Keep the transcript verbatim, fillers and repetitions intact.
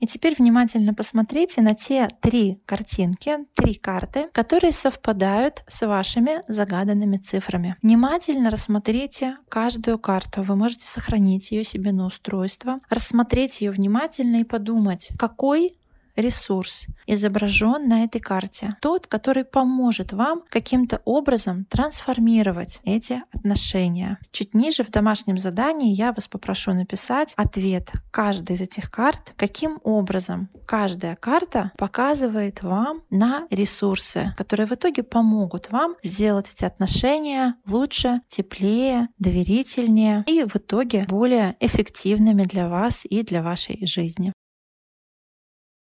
И теперь внимательно посмотрите на те три картинки, три карты, которые совпадают с вашими загаданными цифрами. Внимательно рассмотрите каждую карту. Вы можете сохранить ее себе на устройство, рассмотреть ее внимательно и подумать, какой ресурс изображен на этой карте. Тот, который поможет вам каким-то образом трансформировать эти отношения. Чуть ниже в домашнем задании я вас попрошу написать ответ каждой из этих карт, каким образом каждая карта показывает вам на ресурсы, которые в итоге помогут вам сделать эти отношения лучше, теплее, доверительнее и в итоге более эффективными для вас и для вашей жизни.